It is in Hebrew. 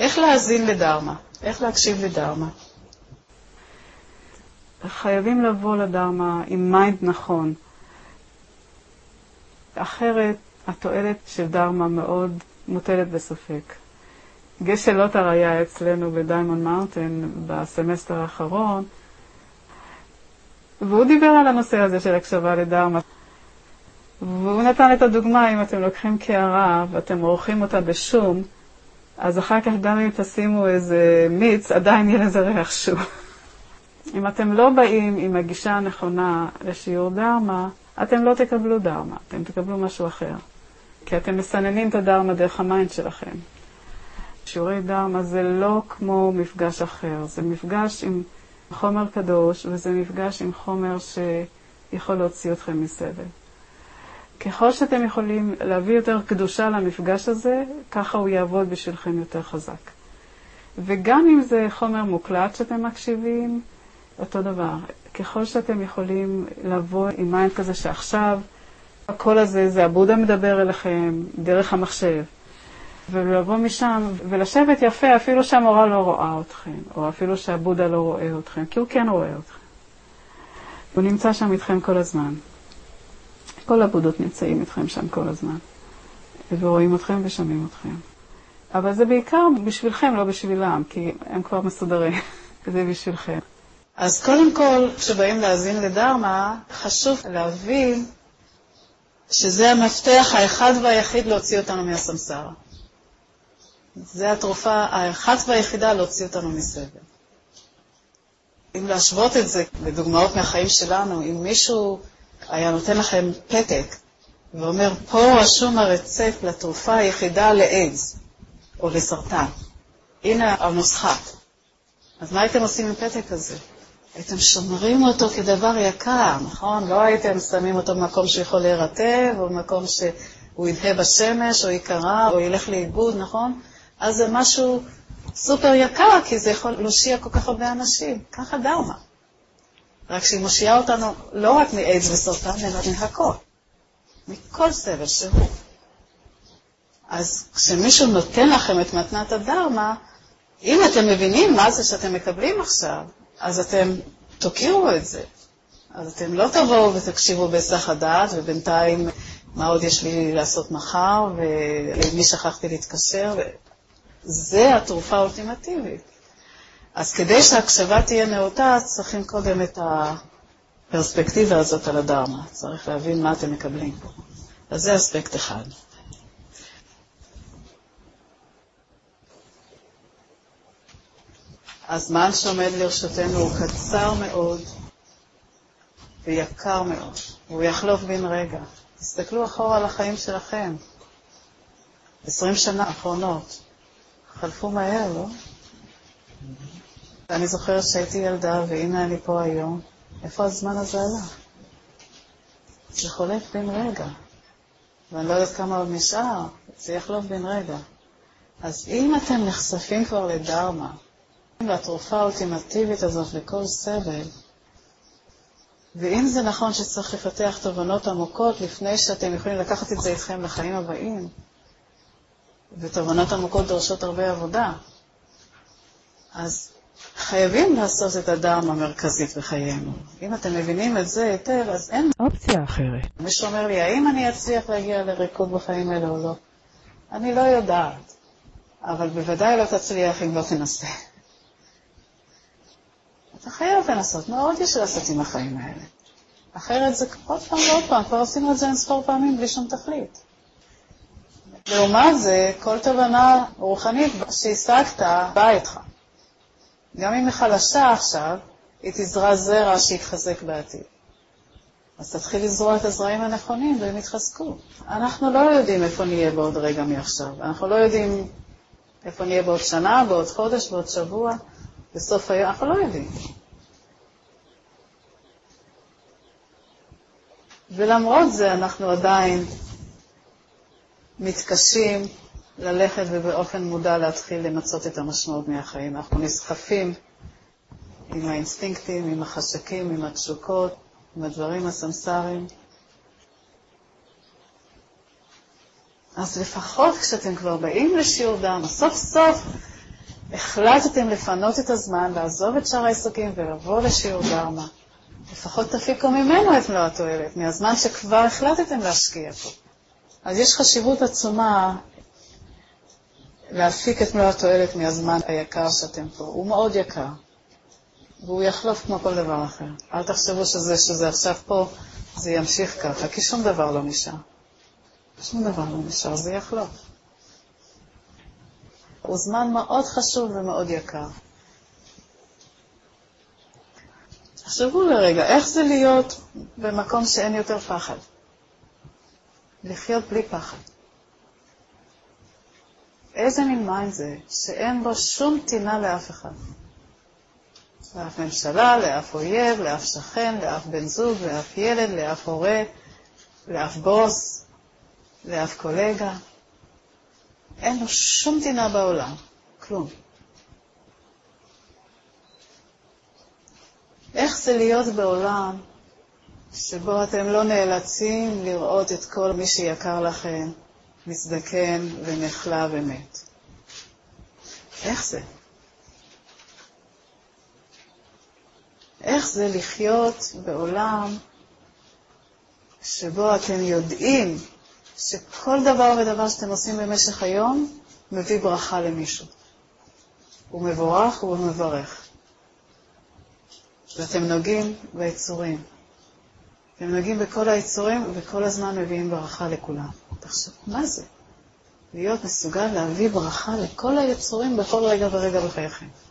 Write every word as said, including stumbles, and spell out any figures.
איך להאזין לדרמה? איך להקשיב לדרמה? חייבים לבוא לדרמה עם מיינד נכון. אחרת, התועלת של דרמה מאוד מוטלת בספק. גשל לוטר היה אצלנו בדיימונד מאונטן בסמסטר האחרון, והוא דיבר על הנושא הזה של הקשבה לדרמה. והוא נתן את הדוגמה, אם אתם לוקחים קערה ואתם עורכים אותה בשום, אז אחר כך גם אם תשימו איזה מיץ, עדיין יהיה לזה ריח שום. אם אתם לא באים עם הגישה הנכונה לשיעור דרמה, אתם לא תקבלו דרמה, אתם תקבלו משהו אחר. כי אתם מסננים את הדרמה דרך המיינד שלכם. שיעורי דרמה זה לא כמו מפגש אחר, זה מפגש עם חומר קדוש, וזה מפגש עם חומר שיכול להוציא אתכם מסבל. ככל שאתם יכולים להביא יותר קדושה למפגש הזה, ככה הוא יעבוד בשבילכם יותר חזק. וגם אם זה חומר מוקלט שאתם מקשיבים, אותו דבר. ככל שאתם יכולים לבוא עם מיינד כזה שעכשיו, הקול הזה זה הבודה מדבר אליכם דרך המחשב, ולבוא משם ולשבת יפה, אפילו שהמורה לא רואה אתכם, או אפילו שהבודה לא רואה אתכם, כי הוא כן רואה אתכם. הוא נמצא שם איתכם כל הזמן. כל הבודות נמצאים איתכם שם כל הזמן. ורואים אתכם ושומעים אתכם. אבל זה בעיקר בשבילכם, לא בשבילם, כי הם כבר מסודרים. זה בשבילכם. אז קודם כל, כשבאים להאזין לדרמה, חשוב להבין שזה המפתח האחד והיחיד להוציא אותנו מהסמסרה. זה התרופה האחת והיחידה להוציא אותנו מסבל. אם להשוות את זה בדוגמאות מהחיים שלנו, אם מישהו היה נותן לכם פתק ואומר, פה רשום הרצפט לתרופה היחידה לאיידס או לסרטן. הנה הנוסחה. אז מה הייתם עושים עם פתק הזה? הייתם שומרים אותו כדבר יקר, נכון? לא הייתם שמים אותו במקום שיכול להירטב, או במקום שהוא ידהה בשמש, או יקרה, או ילך לאיבוד, נכון? אז זה משהו סופר יקר, כי זה יכול להושיע כל כך הרבה אנשים. ככה דרמה. רק שהיא מושיעה אותנו לא רק מאיידס וסרטן, אלא מהכל. מכל סבל שהוא. אז כשמישהו נותן לכם את מתנת הדרמה, אם אתם מבינים מה זה שאתם מקבלים עכשיו, אז אתם תוכירו את זה. אז אתם לא תבואו ותקשיבו בהיסח הדעת, ובינתיים מה עוד יש לי לעשות מחר, ולמי שכחתי להתקשר. זה התרופה האולטימטיבית. אז כדי שההקשבה תהיה נאותה, צריכים קודם את הפרספקטיבה הזאת על הדרמה. צריך להבין מה אתם מקבלים פה. אז זה אספקט אחד. הזמן שעומד לרשותנו הוא קצר מאוד ויקר מאוד. הוא יחלוף בן רגע. תסתכלו אחורה על החיים שלכם. עשרים שנה האחרונות. חלפו מהר, לא? אני זוכרת שהייתי ילדה, והנה אני פה היום. איפה הזמן הזה הלך? זה חולף בן רגע. ואני לא יודעת כמה עוד נשאר. זה יחלוף בן רגע. אז אם אתם נחשפים כבר לדרמה, והתרופה האולטימטיבית הזאת לכל סבל, ואם זה נכון שצריך לפתח תובנות עמוקות לפני שאתם יכולים לקחת את זה איתכם לחיים הבאים, ותובנות עמוקות דורשות הרבה עבודה, אז חייבים לעשות את הדרמה המרכזית בחיינו. אם אתם מבינים את זה היטב, אז אין אופציה אחרת. מישהו אומר לי, האם אני אצליח להגיע לריקוד בחיים האלה או לא? אני לא יודעת, אבל בוודאי לא תצליח אם לא תנסה. אתה חייב לנסות, מאוד יש לעשות עם החיים האלה. אחרת זה עוד פעם ועוד פעם, כבר עשינו את זה אינספור פעמים בלי שום תכלית. לעומת זה, כל תובנה רוחנית שהשגת באה איתך. גם אם היא חלשה עכשיו, היא תזרע זרע שיתחזק בעתיד. אז תתחיל לזרוע את הזרעים הנכונים והם יתחזקו. אנחנו לא יודעים איפה נהיה בעוד רגע מעכשיו. אנחנו לא יודעים איפה נהיה בעוד שנה, בעוד חודש, בעוד שבוע. בסוף היום, אנחנו לא יודעים. ולמרות זה אנחנו עדיין מתקשים ללכת ובאופן מודע להתחיל למצות את המשמעות מהחיים. אנחנו נסחפים עם האינסטינקטים, עם החשקים, עם התשוקות, עם הדברים הסמסריים. אז לפחות כשאתם כבר באים לשיעור דרמה, סוף סוף החלטתם לפנות את הזמן, לעזוב את שאר העיסוקים ולבוא לשיעור דרמה. לפחות תפיקו ממנו את מלוא התועלת, מהזמן שכבר החלטתם להשקיע פה. אז יש חשיבות עצומה להפיק את מלוא התועלת מהזמן היקר שאתם פה. הוא מאוד יקר, והוא יחלוף כמו כל דבר אחר. אל תחשבו שזה, שזה עכשיו פה, זה ימשיך ככה, כי שום דבר לא נשאר. שום דבר לא נשאר, זה יחלוף. הוא זמן מאוד חשוב ומאוד יקר. תחשבו לרגע, איך זה להיות במקום שאין יותר פחד? לחיות בלי פחד. איזה מין מים זה שאין בו שום טינה לאף אחד? לאף ממשלה, לאף אויב, לאף שכן, לאף בן זוג, לאף ילד, לאף הורה, לאף בוס, לאף קולגה. אין לו שום טינה בעולם, כלום. איך זה להיות בעולם שבו אתם לא נאלצים לראות את כל מי שיקר לכם, מזדקן ונחלה ומת? איך זה? איך זה לחיות בעולם שבו אתם יודעים שכל דבר ודבר שאתם עושים במשך היום מביא ברכה למישהו. הוא מבורך והוא מברך. ואתם נוגעים ביצורים. אתם נוגעים בכל היצורים וכל הזמן מביאים ברכה לכולם. תחשבו, מה זה? להיות מסוגל להביא ברכה לכל היצורים בכל רגע ורגע בחייכם.